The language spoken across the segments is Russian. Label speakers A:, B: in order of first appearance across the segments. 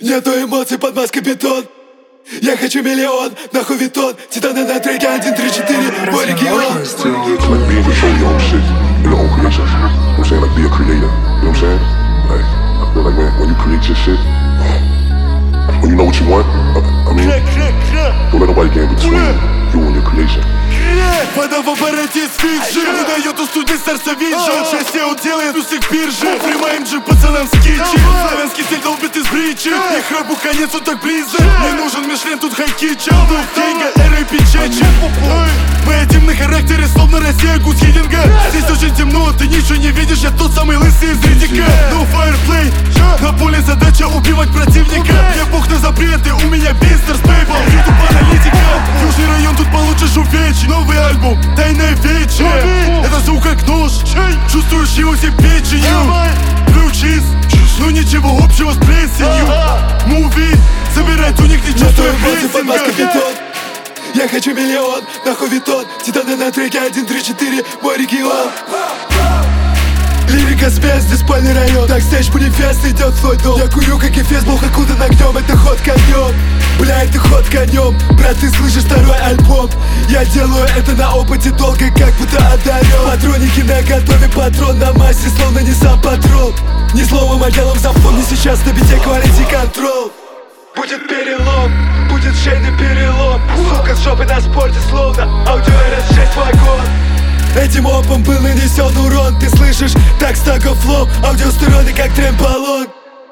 A: Нету эмоций под маской бетон. Я хочу миллион, нахуй Витон. Титаны на треке 1, 3, 4, мой регион.
B: Like be in control of your own shit, your own creation. You know what I'm saying? Like be a creator. You know what I'm saying? Like I feel like when you create your shit, when you know what you want, I mean, don't let nobody get in between you and your creation.
A: Вода в обороте с Фиджи не дает уснуть без сердца Виджи. Счастье он делает у всех биржи. Примаем же пацанам скичи. Славянский стиль долбит из бричи. Их рабу конец, он так близок. Не нужен Мишлен, тут хайкича. Дух деньга, эры печечи. Мои темный характеры, словно Россия, Гус Хидинга. Здесь очень темно, ты ничего не видишь. Я тот самый лысый из Ридика. No fireplay, на поле задача убивать противника. Я бог на запреты, у меня бизнес, бейбл. Ютуб аналитика. Южный район, тут получишь увечий. Новый альбом, тайное вече. Это звук как нож, чувствуешь его все печенью. Blue cheese, ну ничего общего с плесенью. Муви, забирает у них нечестную прессинга. Я хочу миллион, нахуй Витон. Титаны на треке 1, 3, 4, мой регион. Лирика спец, здесь спальный район. Так стейдж манифест идет в свой дом. Я курю как эфес, был окутан огнем. Это ход конем, бля, это ход конем. Брат, ты слышишь второй альбом? Я делаю это на опыте долго, как будто одарен. Патроники на готове, патрон на массе, словно не сам патрон. Не словом, а делом запомни сейчас на бите quality control. Будет перелом, будет шейный перелом. Сука с жопой на спорте, словно аудио RS6 вагон. Этим опом был нанесен урон. Ты слышишь, так стаго флоу. Аудиостороны как трембалон.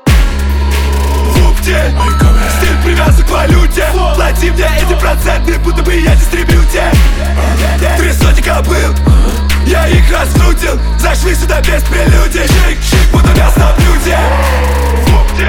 A: Лупте, стиль привязан к валюте. Плати мне эти проценты, будто бы я дистрибьютер. 300 кобыл, я их раскрутил. Зашли сюда без прелюдий. Шик-шик, будто мясо на блюде. Лупте,